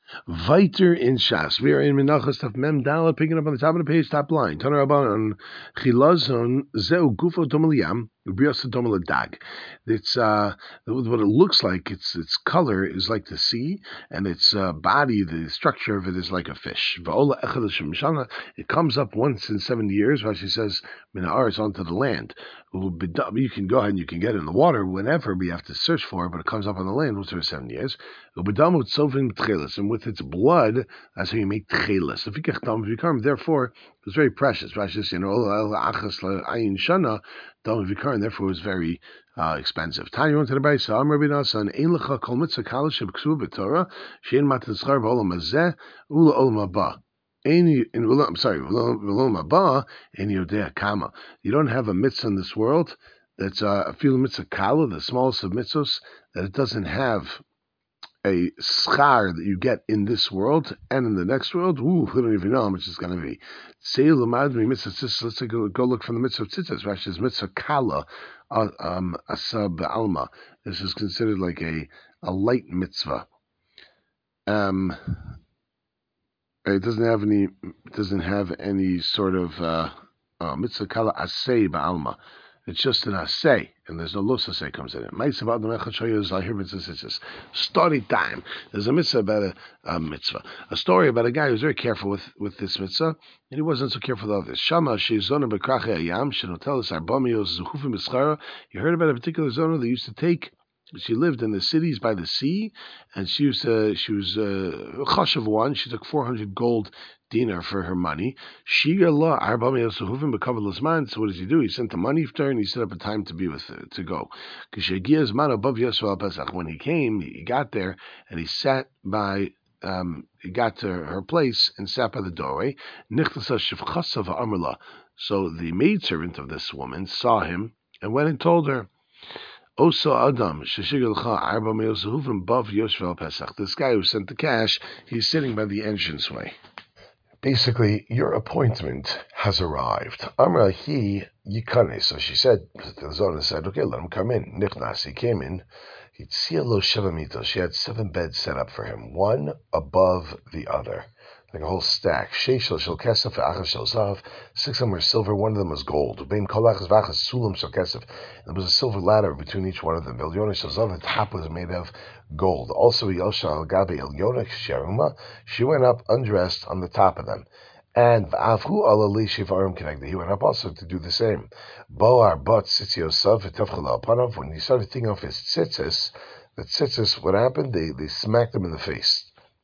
Weiter in Shas. We are in Menachos Taf Mem Dalet, picking up on the top of the page, top line. Taner Rabbanan Chilazon Zeu Gufo Domaliyam Ubriasa Domaladag. It's what it looks like. Its color is like the sea, and its body, the structure of it is like a fish. Va'ola Echad Hashem Mishana. It comes up once in 70 years. Rashi says Minaris onto the land. You can go ahead and you can get it in the water whenever, but you have to search for it. But it comes up on the land once every 7 years. And with its blood, that's how you make tchelis. Therefore, it's very precious. Rashi says, and therefore it was very expensive. Tanya went to the Brayso. I'm Rabbi Nasan. Ein lecha kol mitzvah kala shebeksuv b'Torah shein matzchar b'olam hazeh ula olam haba. You don't have a mitzvah in this world that's a fil mitzvah kala, the smallest of mitzvahs, that it doesn't have a schar that you get in this world and in the next world. We don't even know how much it's going to be. Let's go look from the mitzvah of tzitzis. Rashi says mitzvah kala asab alma. This is considered like a light mitzvah. It doesn't have any sort of mitzvah kala asay ba'alma. It's just an asay, and there's no los asay comes in it. Story time. There's a mitzvah about a mitzvah. A story about a guy who's very careful with this mitzvah, and he wasn't so careful with others. Shama sheizona bekrache ayam shenotelis arbamios zuchufim b'schara. You heard about a particular zona that used to take. She lived in the cities by the sea, and she was a chashav one. She took 400 gold dinar for her money. So what does he do? He sent the money for her, and he set up a time to be with her, to go. When he came, he got there, and he sat by. He got to her place and sat by the doorway. So the maidservant of this woman saw him and went and told her. This guy who sent the cash, he's sitting by the entranceway. Basically, your appointment has arrived. Amra he yikane. So she said, the Zona said, okay, let him come in. Nichnas, he came in. She had 7 beds set up for him, one above the other. Like a whole stack. 6 of them were silver, one of them was gold. There was a silver ladder between each one of them. The top was made of gold. Also, she went up undressed on the top of them. And he went up also to do the same. When he started taking off his tzitzis, what happened? They smacked him in the face.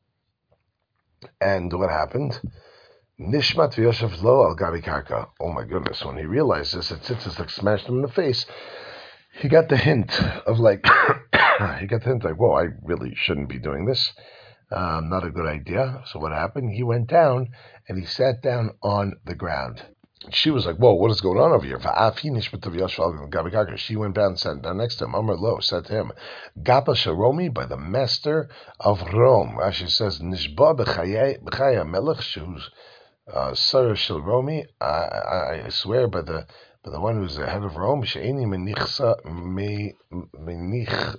And what happened? Nishmat v'yoshev lo al gabi karka. Oh my goodness! When he realized this, that tzitzis like smashed him in the face. He got the hint of like, whoa, I really shouldn't be doing this. Not a good idea. So what happened? He went down and he sat down on the ground. She was like, whoa, what is going on over here? She went down and sat down next to him. Amar Lo said to him, Gapa Sharomi, by the master of Rome. Rashi says, Nishba b'chaya melech shu's Sarah Shel Romi. I swear by the one who's the head of Rome, She'eni menichsa menich.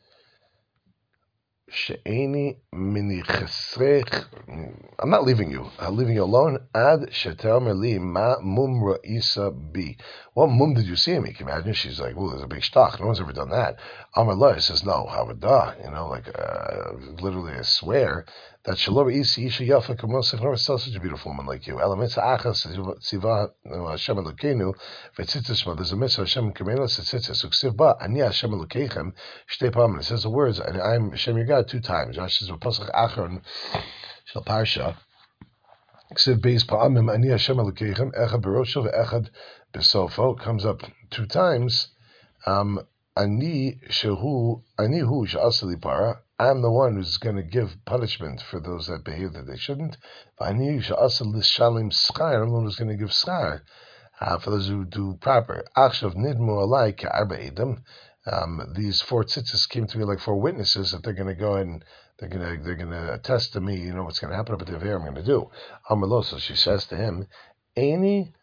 I'm not leaving you. I'm leaving you alone. Ad she'te'omer ma mum ra'isa bi. What mum did you see me? Can you imagine? She's like, "Well, there's a big shtak. No one's ever done that." Amar Lo says, "No, havadah. Literally, I swear that shalom isi isha yafa kamosach. Never saw such a beautiful woman like you. Elamitz achas siva Hashem Elokeinu v'tzitzis ma. There's a mitzvah Hashem kamela tzitzis uksiv ba ani Hashem Elokeichem shtei pamim. It says the words, and I'm Hashem your God 2 times. Rashi says v'pasach achron shel parsha. Ksiv beis pa'amim ani Hashem Elokeichem echad berosho ve'echad besofo. Comes up 2 times. Ani hu she'asali para. I'm the one who's going to give punishment for those that behave that they shouldn't. Ani she'asali shalim schar. I'm the one who's going to give schar for those who do proper. Achshav nidmu alai ke'arba edom. These 4 tzitzis came to me like 4 witnesses that they're going to go and they're going to attest to me. You know what's going to happen up at the Aveir. I'm going to do. Amar so she says to him, Eini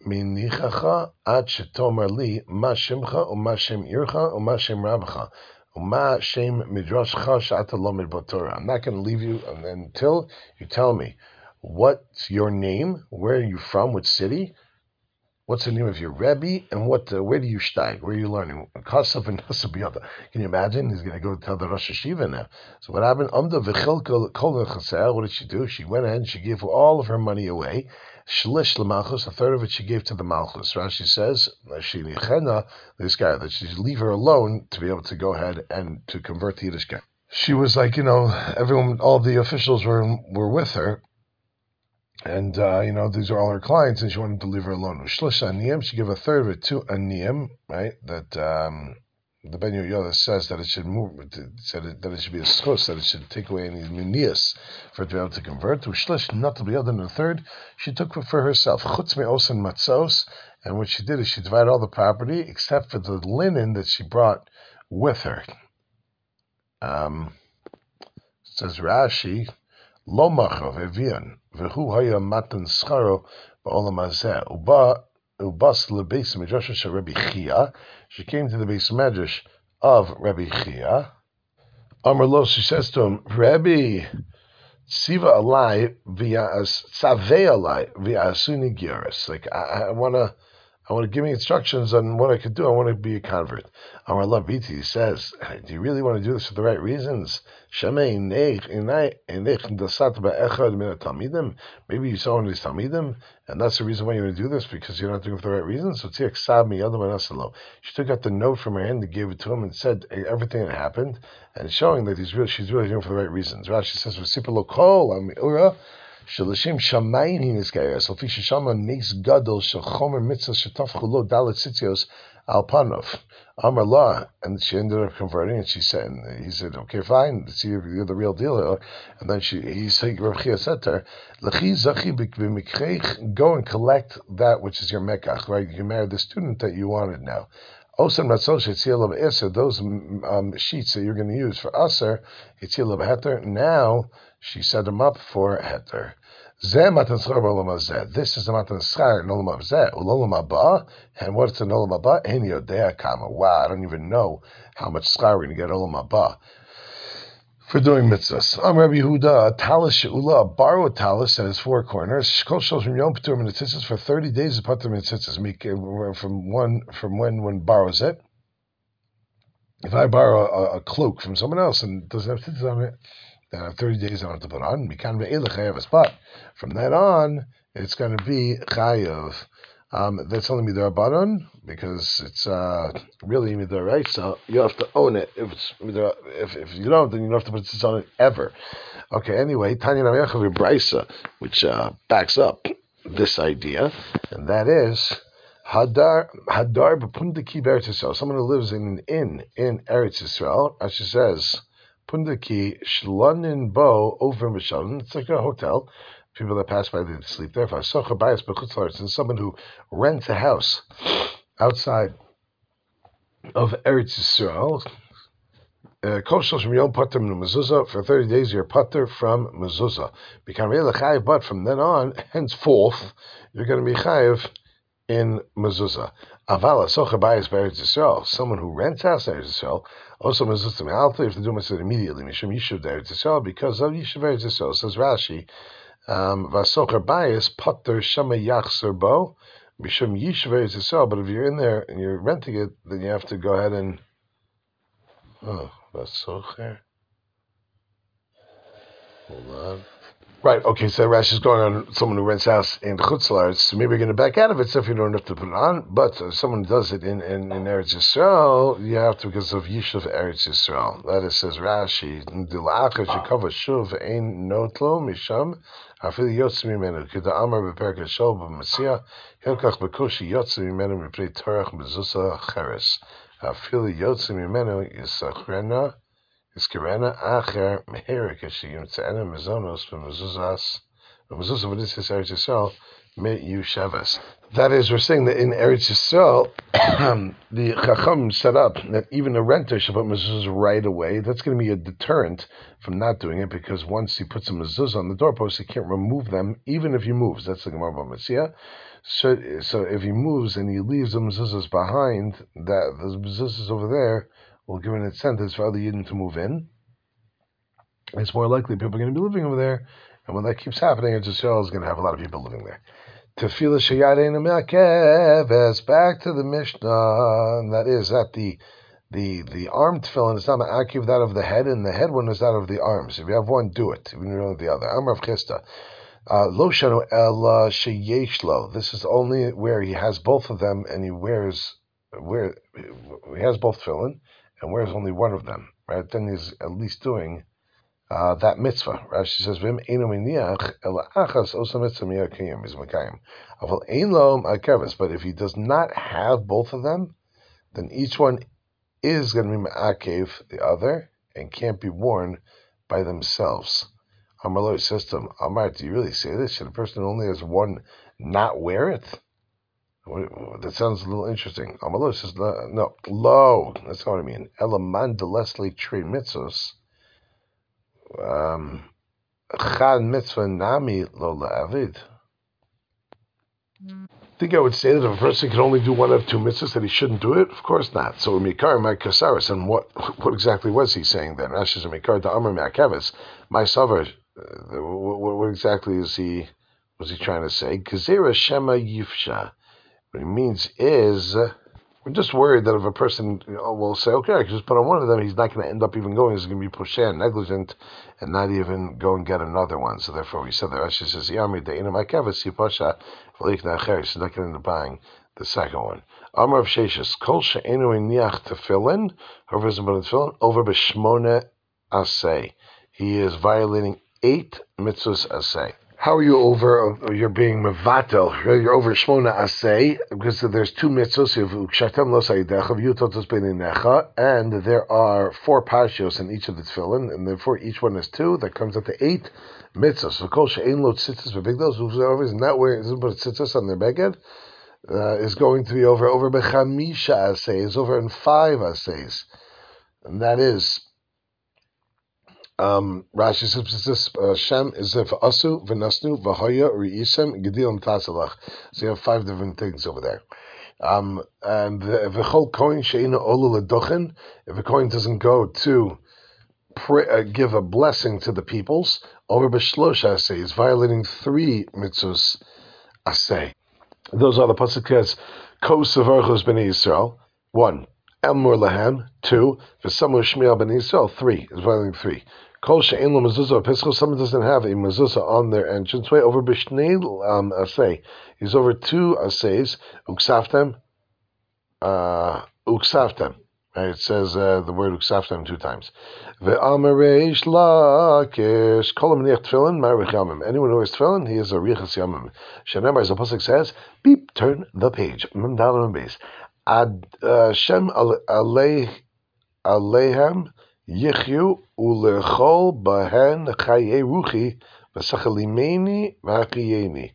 minichacha ad shetomer li ma shemcha u'ma shem ircha u'ma shem rabcha. Uma shem midrashcha she'ata lomed b'Torah. I'm not going to leave you until you tell me what's your name, where are you from, what city, what's the name of your Rebbe, and where do you steig? Where are you learning? Can you imagine? He's going to go tell the Rosh Hashiva now. So what happened? What did she do? She went ahead and she gave all of her money away. Shlish l'malchus, a third of it she gave to the malchus. Rashi says this guy that she leave her alone to be able to go ahead and to convert to Yiddishkeit. She was like, everyone, all the officials were with her. And, these are all her clients, and she wanted to leave her alone. Shlisha aniyim, she gave a third of it to aniyim, right? That the Ben Yehoyada says that it should move, that it should be a schos, that it should take away any minias for it to be able to convert. To shlish, not to be other than a third, she took for herself. Chutz me'os and matzos, and what she did is she divided all the property except for the linen that she brought with her. Says Rashi, Lo machav evian v'hu haya matan scharo ba'olam hazeh ubas lebeis midrash shel Rabbi Chia. She came to the beis medrash of Rabbi Chia. Amar lo, she says to him, Rabbi, tziva alai tzavei alai v'asuni gyaris. Like I want to give me instructions on what I could do. I want to be a convert. Amar lo Biti, he says, do you really want to do this for the right reasons? Maybe you saw one of these Talmidim, and that's the reason why you want to do this, because you're not doing it for the right reasons. So she took out the note from her hand and gave it to him and said everything that happened, and showing that she's really doing it for the right reasons. Rashi says, Shalashim Shamayim is Gairas. Lafisha Shama makes Gadol Shalchomer Mitzvah Shatafchulo Dalit Sitzios Alpanov. Amar La, and she ended up converting, and he said, okay, fine, see you're the real deal here. And then he said, Rav Chia said to her, L'chi Zachi B'Mikreich, go and collect that which is your Mekach, right? You married the student that you wanted now. Osam Ratzos Yitzil of Iser, those sheets that you're going to use for Aser, Yitzil of Heter, now she set them up for Heter. This is the Matan Schar in Olam Hazeh. Ulolam Haba, and what's in Olam Haba? En Yodea Kama. Wow, I don't even know how much Schar we're going to get Olam Haba for doing mitzvahs. Rabbi Yehuda, a talis she'ula, borrow a talis that has four corners. Kol shos from Yom P'tur Minatzitzis, for 30 days is P'tur Minatzitzis, from when one borrows it. If I borrow a cloak from someone else and it doesn't have tzitzis on it, then I have 30 days I don't have to put on. But from then on, it's going to be chayav. That's only midrabanan, because it's really midarai, so you have to own it. If you don't, then you don't have to put this on it ever. Okay, anyway, Tanya Namiyachav Brisa, which backs up this idea, and that is Hadar b'pundaki Eretz Yisrael, someone who lives in an inn in Eretz Yisrael, as she says, Pundaki shlonin bo over mishalin. It's like a hotel. People that pass by, they sleep there. And someone who rents a house outside of Eretz Yisrael, for 30 days you're pater from mezuzah. But from then on, henceforth, you're going to be chayiv in mezuzah. Avala socha bayis Eretz Yisrael, someone who rents house in Eretz Yisrael, also mezuzah me'alta, if they do mitzvah immediately, mishum yishuv Eretz Yisrael, because of yishuv Eretz Yisrael. Says Rashi, Vasocher bias potter shama yachzer bo mishum yishuv Eretz Yisrael. But if you're in there and you're renting it, then you have to go ahead and Vasocher. Hold on. Right, okay, so Rashi is going on someone who rents a house in Chutz La'aretz, so maybe you're going to back out of it, so if you don't have to put it on, but if someone does it in Eretz Yisrael, you have to, because of Yishuv Eretz Yisrael. That is, says Rashi, Dila'achar shekava shuv ein notlo misham, afili yotz mimenu, kida amar beperek hashol b'masiya, hilkach bekoshi yotz mimenu mipnei torach mezuzah cheres, afili yotz mimenu yisachrena, Iskirena acher meherik eshiyim tzena mezonos b'mezuzah v'nitzis Eretz Yisrael me yushavas. That is, we're saying that in Eretz Yisrael, the Chacham set up that even a renter should put mezuzah right away. That's going to be a deterrent from not doing it, because once he puts a mezuzah on the doorpost, he can't remove them, even if he moves. That's the Gemara B'Metzia. So if he moves and he leaves the mezuzahs behind, that the mezuzahs over there will give an incentive for other Yidden to move in. It's more likely people are going to be living over there, and when that keeps happening, Israel is going to have a lot of people living there. Tefillah sheyadein me'akeves, back to the Mishnah, and that is that the arm tefillin is not ma'akev, that of the head, and the head one is that of the arms. If you have one, do it, even if you don't have the other. Amar of Chisda. Lo shanu ela sheyesh lo. This is only where he has both of them, and he has both tefillin, and wears only one of them, right? Then he's at least doing that mitzvah. Rashi says, "V'im eino miniach ela achas osa mitzvah miyakiyim is makayim." Aval ein lo ma'akeves. But if he does not have both of them, then each one is going to be ma'akev the other and can't be worn by themselves. Amar lo says to him, Amar, do you really say this? Should a person who only has one not wear it? That sounds a little interesting. Amar lo says, no, lo, that's not what I mean. Elaman de Leslie tree mitzvos. Chad mitzvah nami lo la'avid. I think I would say that if a person can only do one of two mitzvahs, that he shouldn't do it. Of course not. So mikar my kasaris, and what exactly was he saying then? Rashi says mikar da amar me'akeves. My savar. What exactly was he trying to say? Gezerah shema yifsha. What he means is, we're just worried that if a person will say, okay, I can just put on one of them, he's not going to end up even going. He's going to be pushan, negligent, and not even go and get another one. So therefore, we said that Rashi says, Yami de'ina ma'akeves yipasha v'leik na'acher. He's not going to end up buying the second one. Amar of Sheshis, kol she'enu niach tefillin, whoever isn't put in tefillin, over b'shmona asay. He is violating 8 mitzvahs asay. How are you over? You're being mevatel. You're over shmona asay because there's 2 mitzvahs. And there are 4 parshios in each of the tefillin, and therefore each one is 2. That comes up to 8 mitzvahs. So kol she'ein lo tzitzis v'bigdal, whoever is not wearing, isn't put tzitzis on their beged, is going to be over b'chamisha asay, is over in 5 asays, and that is. Rashi says, Shem is if asu v'nasnu v'haya re'isem gedilam tasalach. So you have 5 different things over there. And v'chol kohen she'ina olu ledochen, if a kohen doesn't go to give a blessing to the peoples, over b'shlosh asay, is violating 3 mitzvahs asay. Those are the pasuk as kos avarchos b'nei Yisrael, 1. Elmur lahem, 2. V'samu shmiel b'nei Yisrael, 3. Is violating 3. Kol she'en lo mezuzah pesachos, someone doesn't have a mezuzah on their entranceway, over b'shnei asay. He's over 2 asays, uksaftem. Right, it says the word uksaftem 2 times. Ve'amar reish lakish, kol ha'meniach tefillin, ma'arich yamim. Anyone who has tefillin, he is a riachas yamim. Shenemar, as the pasuk says, beep, turn the page. Mem dalet mem beis. Ad Shem aleihem yichyu ulechol bahen chaye ruchi v'sachalimeni v'achiyeni.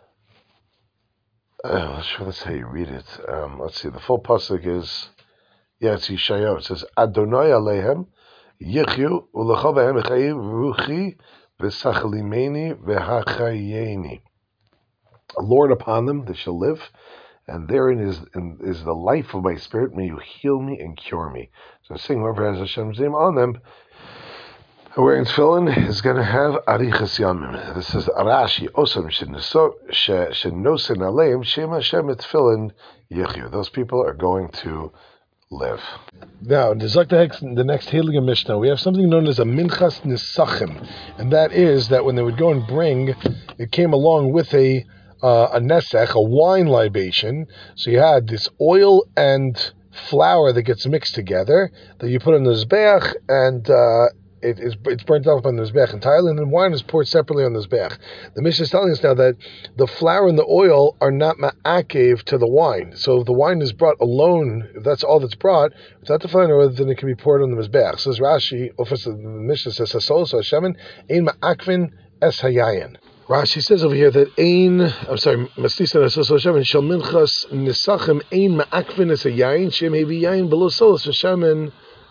That's how you read it. Let's see. The full pasuk is, it's Yeshayahu. It says Adonai aleihem yichyu ulechol bahen chaye ruchi v'sachalimeni v'achiyeni. Lord upon them, they shall live. And therein is the life of my spirit. May you heal me and cure me. So saying whoever has Hashem's name on them, wearing tefillin, is going to have arichas yamim. This is Rashi. Osam shenosen aleim shema Hashem tefillin yichyu. Those people are going to live. Now, in the next Heilige Mishnah, we have something known as a minchas nisachim, and that is that when they would go and bring, it came along with a nesech, a wine libation. So you had this oil and flour that gets mixed together that you put on the mizbeach, and it's burnt off on the mizbeach entirely, and then wine is poured separately on the mizbeach. The Mishnah is telling us now that the flour and the oil are not ma'akev to the wine. So if the wine is brought alone, if that's all that's brought, without the flour, then it can be poured on the mizbeach. Says Rashi, the Mishnah says, "Hasol so Hashemin ein ma'akvin es hayayin." Rashi says over here that Maslisan Asos Hashem Shel Minchas Nisachim Ein Ma'akvin Es Hayayin Shem Hevi Yayin Below Solas Hashemin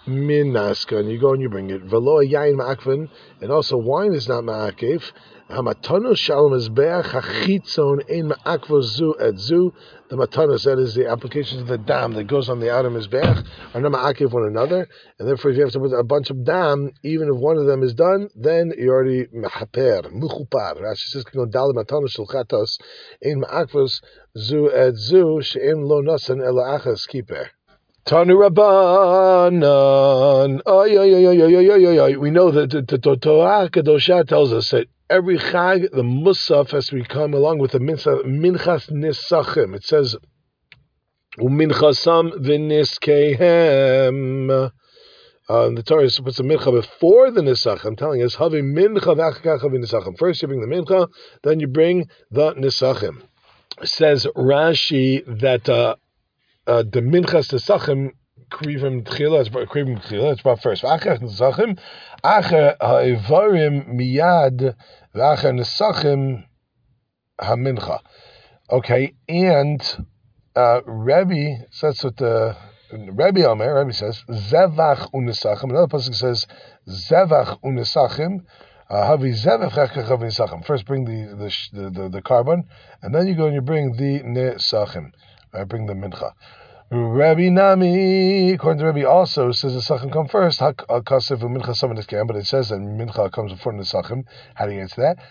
minaska, and you go and you bring it. Velo yain ma'akvin, and also wine is not ma'akev. Hamatano shalom mizbeach hachitzon ein ma'akvo zu et zu. The matanos, that is the applications of the dam that goes on the outer mizbeach, are not ma'akev one another, and therefore if you have to put a bunch of dam, even if one of them is done, then you already mechaper, muchupar. Rashi says, "Kino dal matanos shulchatos ein ma'akvos zu et zu she'em lo nasan ela achas kiper." Tanu Rabbanan. We know that the Torah Kadosha tells us that every Chag, the Musaf has to come along with the Minchas Nisachim. It says, Uminchasam v'niskehem. The Torah puts the mincha before the nisachim, telling us, Havi mincha v'achakacha v'nisachim. First you bring the mincha, then you bring the nisachim. Says Rashi that the minchas nesachim krivim tchila. It's brought first. Acher nesachim, acher ha'ivarim miyad, v'acher nesachim hamincha. Okay, and Rebbe says what the Rebbe Omer. Rebbe says zevach unesachim. Another person says zevach unesachim. Havi zevach hachachav unesachim. First bring the carbon, and then you go and you bring the nesachim. Bring the mincha. Rabbi Nami, according to Rabbi, also says the sachim come first. But it says that mincha comes before the sachim. How do you answer that?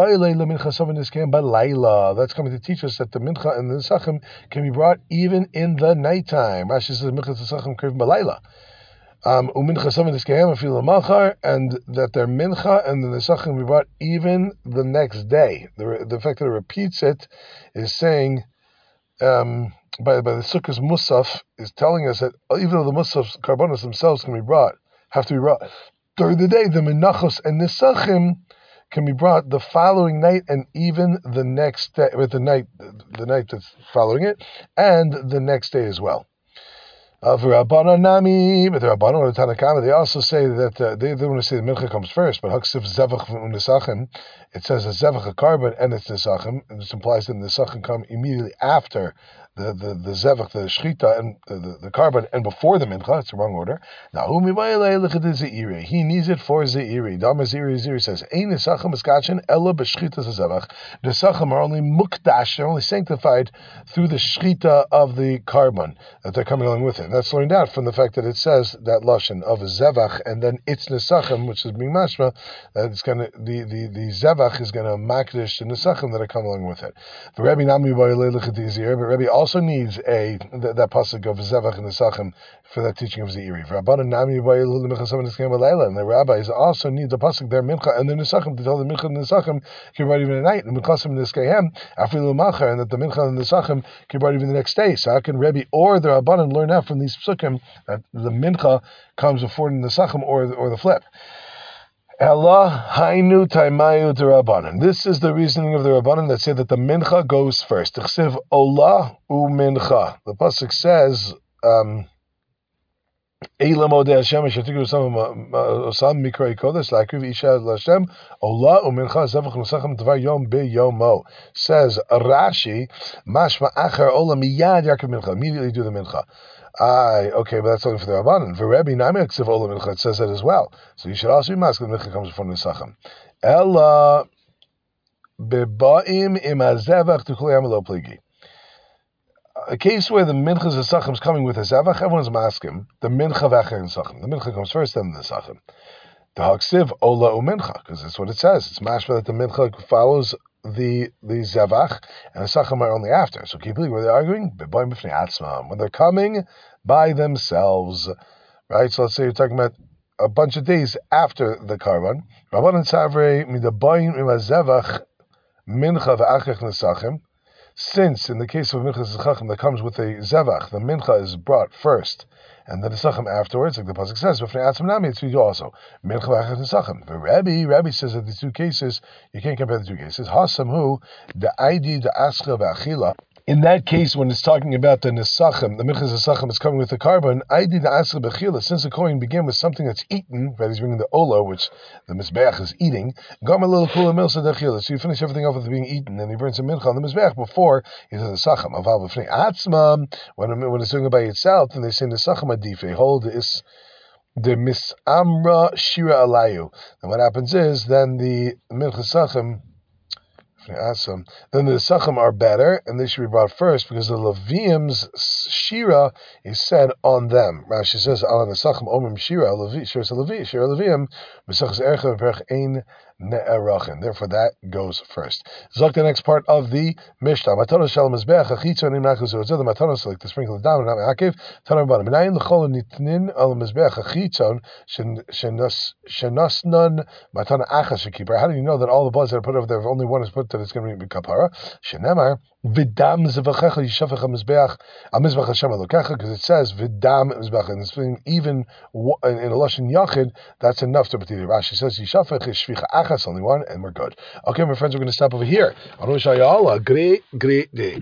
That's coming to teach us that the mincha and the sachim can be brought even in the nighttime. Rashi says mincha sachim kriv balayla. And that their mincha and the nesachim can be brought even the next day. The fact that it repeats it is saying. By the Sukkah's Musaf is telling us that even though the Musaf's carbonos themselves have to be brought during the day, the Menachos and Nisachim can be brought the following night and even the next day, with the night that's following it, and the next day as well. But the Rabbanon or the Tanakama, they also say that they want to say the mincha comes first, but Haksif Zevach Unesachim, it says a Zevach a carbon and it's Nesachim, and this implies that the Nesachim come immediately after the Zevach, the Shchita, and the carbon, and before the mincha. It's the wrong order. Now, he needs it for Zeiri. Dama Zeiri says, Ein Nesachim Eskachin, Ella B'Shchita Zevach. Nesachim are only mukdash, they're only sanctified through the Shchita of the carbon that they're coming along with it. And that's learned out from the fact that it says that lashon of a zevach and then it's nesachim, which is being mashma, that it's going to the zevach is going to makdish the nesachim that are coming along with it. The Rebbe Nami but Rebbe also needs that pasuk of zevach and nesachim for that teaching of Zeiri. And the rabbis also need the pasuk there mincha and the nesachim to tell the mincha and the nesachim can be even at night and mikasim niskehem afilu machar, and that the mincha and the nesachim can be even the next day. So how can Rebbe or the Rabbanan learn out from these psukim that the mincha comes before the nesachim or the flip? Ella hainu taimayu de Rabbanan. This is the reasoning of the Rabbanan that say that the mincha goes first. T'chsev olah u mincha. The pasuk says, Eila modeh Hashem shetiku osam mikrei kodesh lakriv isha l'Hashem olah u mincha zevach nesachim tvar yom beyomo. Says Rashi, mashma acher olah miyad yarkiv mincha. Immediately do the mincha. Okay, but that's only for the Rabbanan. For Rebbe Nami Ksiv Ola Mincha, it says that as well. So you should also be masked. The Mincha comes before Nesachim. Ella bebaim im hazevach tuchulei amelo pligi. A case where the Mincha Nesachim is coming with a zevach, everyone's masking. The Mincha v'acher Nesachim. The Mincha comes first, then the Nesachim. The Haksiv Ola u Mincha, because that's what it says. It's mashma that the Mincha follows the zevach, and the sachim are only after. So keep believing where they're arguing, when they're coming by themselves, right? So let's say you're talking about a bunch of days after the carbon. Rabbanan Savrei midabayim im zevach mincha v'achach nesachim. Since in the case of mincha zechachim that comes with a zevach, the mincha is brought first, and the nesachim afterwards, like the pasuk says, b'fnei atzim nami, it's you also mincha v'achas nesachim. But Rabbi says that the two cases you can't compare the two cases. Hasam hu the ID the ascha v'achila. In that case, when it's talking about the nesachim, the minchas nesachim is coming with the carbon. I did the asr bechila. Since the coin began with something that's eaten, right? He's bringing the ola, which the mizbeach is eating. Gam a little kula milsa dechila. So you finish everything off with being eaten, and he burns a mincha on the mizbeach before he says nesachim. Aval b'fnei atzma. When it's doing it by itself, and they say nesachim adife. Hold is the misamra shira alayu. And what happens is then the milchasachim. Then the Sachim are better, and they should be brought first because the Levium's Shira is said on them. Rashi says, "Al Nesachim Omim Shira Shira Levium Mesachas Ercha Perch Ein Ne'erachin." Therefore, that goes first. Zok the next part of the Mishnah. Matanos Shalom Mizbeach Achitzonim Nachuzot. The Matanos like to sprinkle it down. Not Me'akev. Tanar Bana. Minayin L'Chol Nitnin Al Mizbeach Achitzon Shenasnon Matana Achas Shekipar. How do you know that all the bloods that are put over there, if only one is put, that it's going to be kapara? Shenemar Vidam Zevachecha Yishafech HaMizbeach HaMizbeach Hashem Elokecha, because it says Vidam Mizbeach, and it's even in a Lashon Yachid, that's enough to Batili. Rashi says Yishafech is Shvicha Achas, only one, and we're good. Okay, my friends, we're going to stop over here. I want to wish you all a great day.